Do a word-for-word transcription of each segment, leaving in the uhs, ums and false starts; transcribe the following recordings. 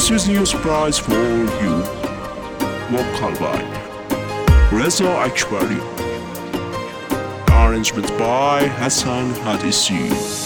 This is new surprise for you. Vocal by Reza Akbari. Arrangement by Hassan Hadisi.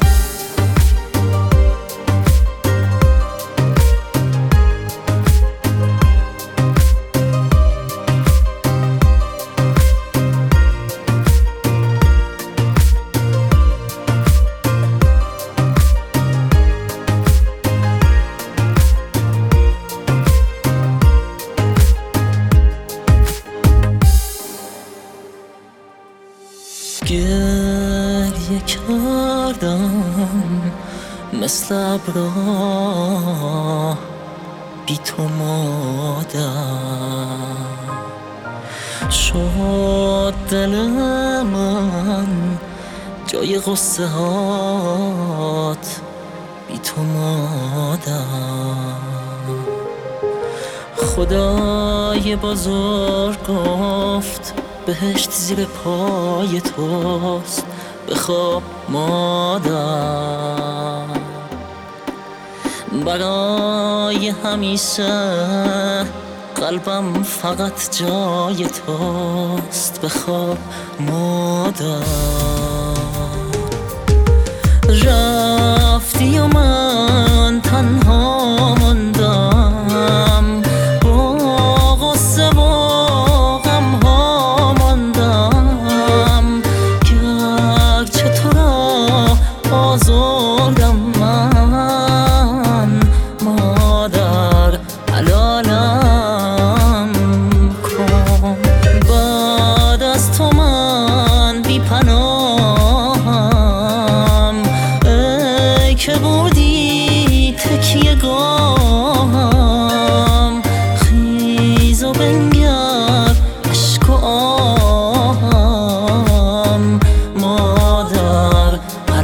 گریه کردم مثل ابرا بی تو مادر شد دل من جای غصه هات بی تو مادر خدای بزرگ گفت بهشت زیر پای توست بخواب مادر برای همیشه قلبم فقط جای توست بخواب مادر رفتی و من تنها ماندم با غصه و آزردم من مادر حلالم کن بعد از تو من بی پناهم ای که بودی تکیه گاهم خیز و بنگر عشق و آهم مادر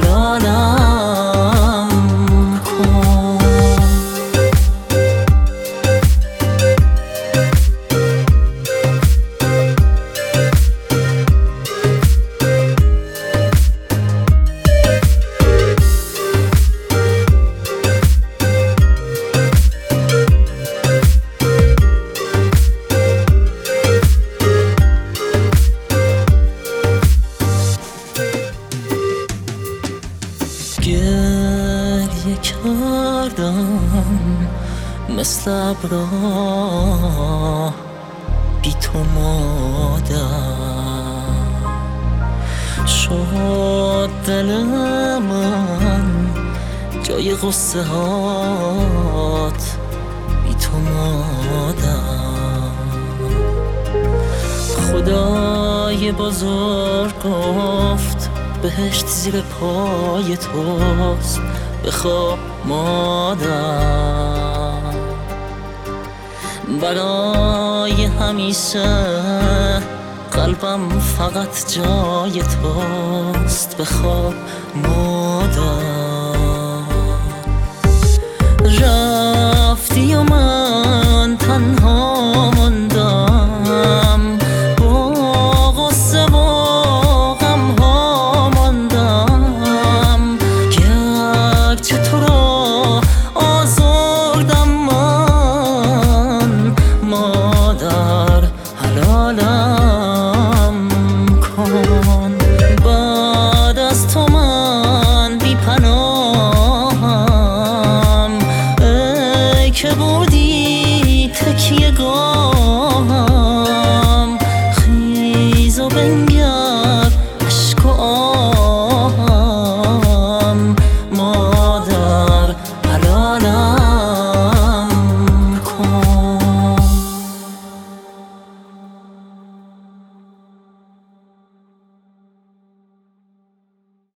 گریه کردم مثل ابرا بی تو مادر شد دل من جای غصه هات بی تو مادر خدای بزرگ گفت بهشت زیر پای توست بخواب مادر برای همیشه قلبم فقط جای توست بخواب مادر